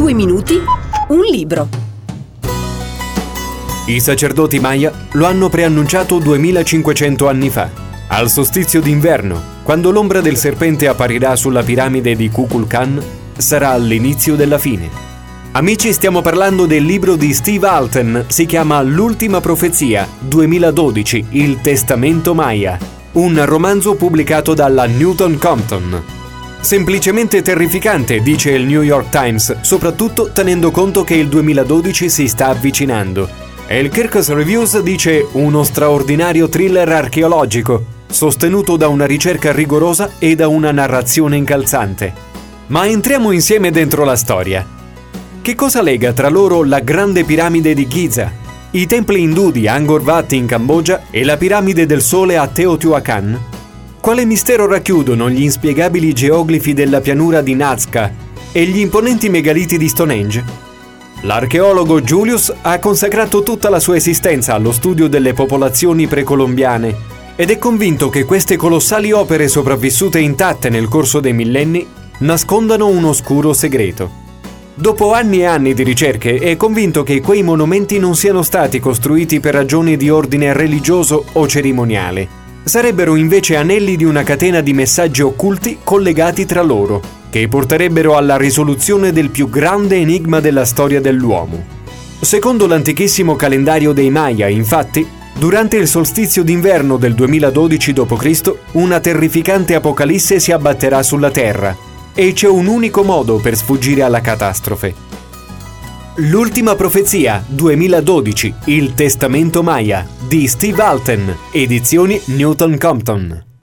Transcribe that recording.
2 minuti, un libro. I sacerdoti Maya lo hanno preannunciato 2500 anni fa, al solstizio d'inverno, quando l'ombra del serpente apparirà sulla piramide di Kukulkan, sarà l'inizio della fine. Amici, stiamo parlando del libro di Steve Alten, si chiama L'ultima profezia, 2012, il testamento Maya, un romanzo pubblicato dalla Newton Compton. Semplicemente terrificante, dice il New York Times, soprattutto tenendo conto che il 2012 si sta avvicinando. E il Kirkus Reviews dice uno straordinario thriller archeologico, sostenuto da una ricerca rigorosa e da una narrazione incalzante. Ma entriamo insieme dentro la storia. Che cosa lega tra loro la grande piramide di Giza, i templi indù di Angkor Wat in Cambogia e la piramide del Sole a Teotihuacan? Quale mistero racchiudono gli inspiegabili geoglifi della pianura di Nazca e gli imponenti megaliti di Stonehenge? L'archeologo Julius ha consacrato tutta la sua esistenza allo studio delle popolazioni precolombiane ed è convinto che queste colossali opere sopravvissute intatte nel corso dei millenni nascondano un oscuro segreto. Dopo anni e anni di ricerche è convinto che quei monumenti non siano stati costruiti per ragioni di ordine religioso o cerimoniale. Sarebbero invece anelli di una catena di messaggi occulti collegati tra loro, che porterebbero alla risoluzione del più grande enigma della storia dell'uomo. Secondo l'antichissimo calendario dei Maya, infatti, durante il solstizio d'inverno del 2012 d.C., una terrificante apocalisse si abbatterà sulla Terra, e c'è un unico modo per sfuggire alla catastrofe. L'ultima profezia, 2012, il testamento Maya, di Steve Alten, edizioni Newton Compton.